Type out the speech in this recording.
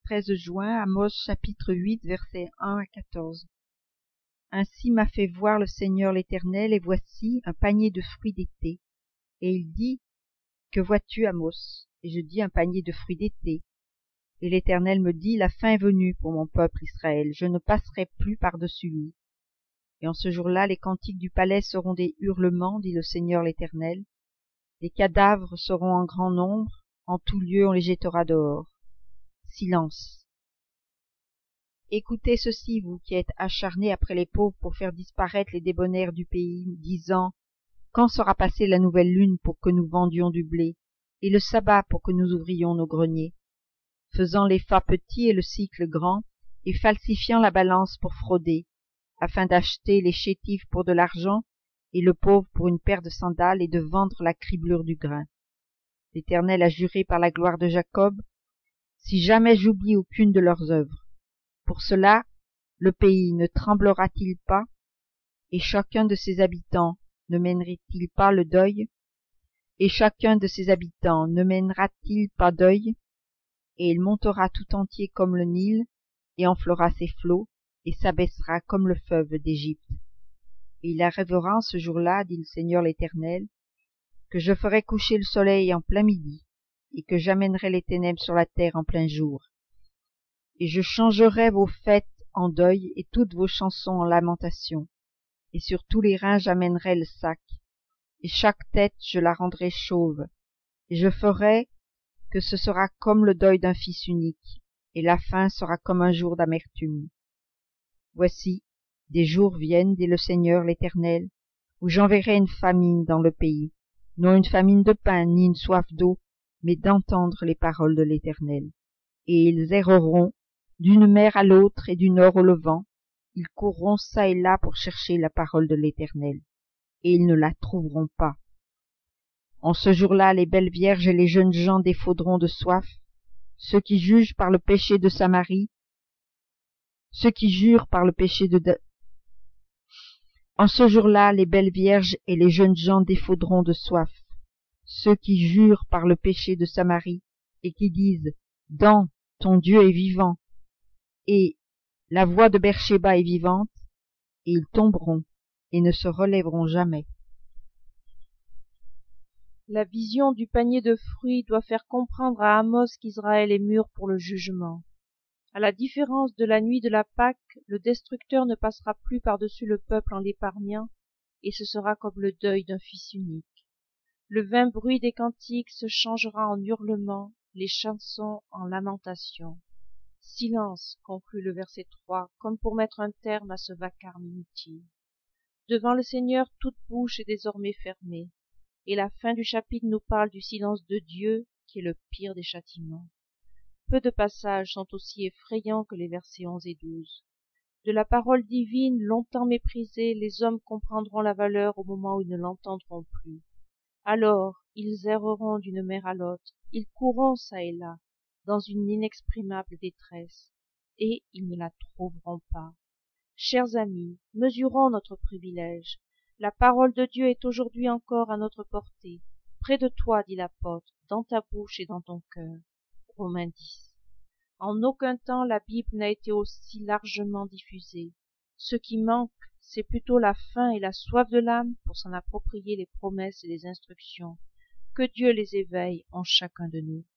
13 juin, Amos chapitre 8, versets 1 à 14. Ainsi m'a fait voir le Seigneur l'Éternel, et voici un panier de fruits d'été. Et il dit, que vois-tu, Amos? Et je dis, un panier de fruits d'été. Et l'Éternel me dit, la fin est venue pour mon peuple Israël, je ne passerai plus par-dessus lui. Et en ce jour-là, les cantiques du palais seront des hurlements, dit le Seigneur l'Éternel. Les cadavres seront en grand nombre, en tout lieu on les jettera dehors. Silence. Écoutez ceci, vous qui êtes acharnés après les pauvres pour faire disparaître les débonnaires du pays, disant, quand sera passée la nouvelle lune pour que nous vendions du blé, et le sabbat pour que nous ouvrions nos greniers, faisant l'épha petit et le sicle grand, et falsifiant la balance pour frauder, afin d'acheter les chétifs pour de l'argent, et le pauvre pour une paire de sandales, et de vendre la criblure du grain. L'Éternel a juré par la gloire de Jacob, si jamais j'oublie aucune de leurs œuvres. Pour cela, le pays ne tremblera-t-il pas, et chacun de ses habitants ne mènerait-il pas le deuil, et chacun de ses habitants ne mènera-t-il pas deuil, et il montera tout entier comme le Nil, et enflera ses flots, et s'abaissera comme le fleuve d'Égypte. Et il arrivera en ce jour-là, dit le Seigneur l'Éternel, que je ferai coucher le soleil en plein midi, et que j'amènerai les ténèbres sur la terre en plein jour. Et je changerai vos fêtes en deuil, et toutes vos chansons en lamentation. Et sur tous les reins j'amènerai le sac, et chaque tête je la rendrai chauve, et je ferai que ce sera comme le deuil d'un fils unique, et la fin sera comme un jour d'amertume. Voici, des jours viennent, dit le Seigneur l'Éternel, où j'enverrai une famine dans le pays, non une famine de pain, ni une soif d'eau, mais d'entendre les paroles de l'Éternel. Et ils erreront d'une mer à l'autre et du nord au levant, ils courront çà et là pour chercher la parole de l'Éternel, et ils ne la trouveront pas. En ce jour-là, les belles vierges et les jeunes gens défaudront de soif, ceux qui jugent par le péché de Samarie, ceux qui jurent par le péché En ce jour-là, les belles vierges et les jeunes gens défaudront de soif, ceux qui jurent par le péché de Samarie, et qui disent, Dan, ton Dieu est vivant, et la voix de Beersheba est vivante, et ils tomberont, et ne se relèveront jamais. La vision du panier de fruits doit faire comprendre à Amos qu'Israël est mûr pour le jugement. À la différence de la nuit de la Pâque, le destructeur ne passera plus par-dessus le peuple en l'épargnant, et ce sera comme le deuil d'un fils unique. Le vain bruit des cantiques se changera en hurlements, les chansons en lamentations. Silence, conclut le verset 3, comme pour mettre un terme à ce vacarme inutile. Devant le Seigneur, toute bouche est désormais fermée, et la fin du chapitre nous parle du silence de Dieu, qui est le pire des châtiments. Peu de passages sont aussi effrayants que les versets 11 et 12. De la parole divine, longtemps méprisée, les hommes comprendront la valeur au moment où ils ne l'entendront plus. Alors, ils erreront d'une mer à l'autre, ils courront çà et là, dans une inexprimable détresse, et ils ne la trouveront pas. Chers amis, mesurons notre privilège. La parole de Dieu est aujourd'hui encore à notre portée. Près de toi, dit l'apôtre, dans ta bouche et dans ton cœur. Romains 10. En aucun temps la Bible n'a été aussi largement diffusée. Ce qui manque, c'est plutôt la faim et la soif de l'âme pour s'en approprier les promesses et les instructions. Que Dieu les éveille en chacun de nous.